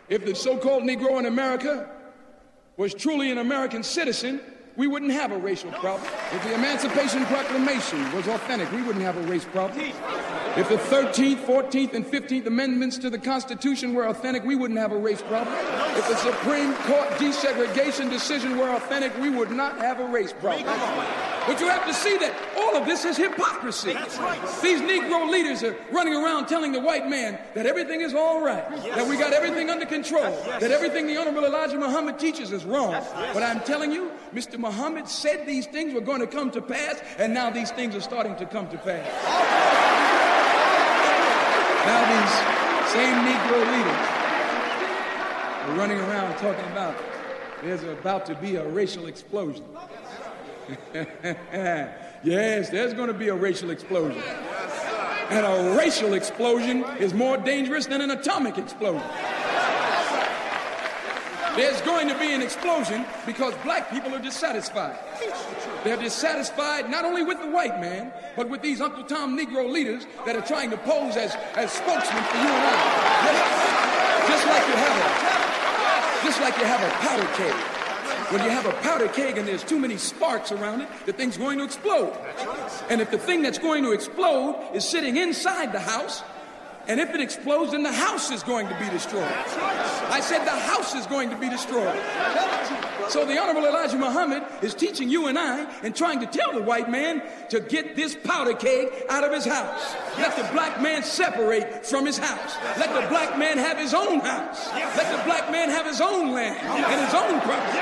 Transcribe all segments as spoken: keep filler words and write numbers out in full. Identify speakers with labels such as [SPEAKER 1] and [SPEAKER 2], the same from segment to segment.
[SPEAKER 1] If the so-called Negro in America was truly an American citizen, we wouldn't have a racial problem. If the Emancipation Proclamation was authentic, we wouldn't have a race problem. If the thirteenth, fourteenth, and fifteenth Amendments to the Constitution were authentic, we wouldn't have a race problem. If the Supreme Court desegregation decision were authentic, we would not have a race problem. But you have to see that all of this is hypocrisy.
[SPEAKER 2] That's right.
[SPEAKER 1] These Negro leaders are running around telling the white man that everything is all right, yes. that we got everything under control, yes. that everything the Honorable Elijah Muhammad teaches is wrong. Yes. But I'm telling you, Mister Muhammad said these things were going to come to pass, and now these things are starting to come to pass. Now these same Negro leaders are running around talking about there's about to be a racial explosion. Yes, there's going to be a racial explosion. And a racial explosion is more dangerous than an atomic explosion. There's going to be an explosion because black people are dissatisfied. They're dissatisfied not only with the white man, but with these Uncle Tom Negro leaders that are trying to pose as, as spokesmen for you and I. Just like you have a, just like you have a powder keg. When you have a powder keg and there's too many sparks around it, the thing's going to explode. And if the thing that's going to explode is sitting inside the house, and if it explodes, then the house is going to be destroyed. I said the house is going to be destroyed. So the Honorable Elijah Muhammad is teaching you and I and trying to tell the white man to get this powder keg out of his house. Let the black man separate from his house. Let the black man have his own house. Let the black man have his own land and his own property.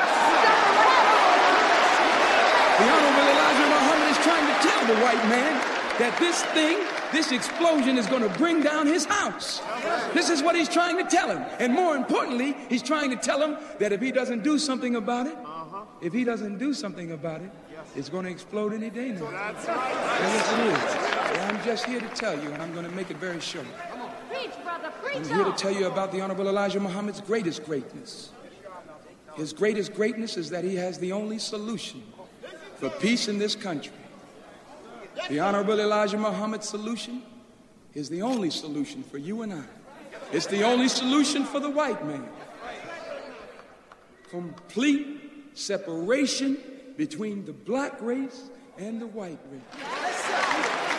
[SPEAKER 1] The Honorable Elijah Muhammad is trying to tell the white man that this thing, this explosion is going to bring down his house. This is what he's trying to tell him. And more importantly, he's trying to tell him that if he doesn't do something about it, if he doesn't do something about it, it's going to explode any day now.
[SPEAKER 2] That's right.
[SPEAKER 1] Yes, it is. And I'm just here to tell you, and I'm going to make it very short.
[SPEAKER 3] Preach, brother, preach.
[SPEAKER 1] I'm here to tell you about the Honorable Elijah Muhammad's greatest greatness. His greatest greatness is that he has the only solution for peace in this country. The Honorable Elijah Muhammad's solution is the only solution for you and I. It's the only solution for the white man. Complete separation between the black race and the white race.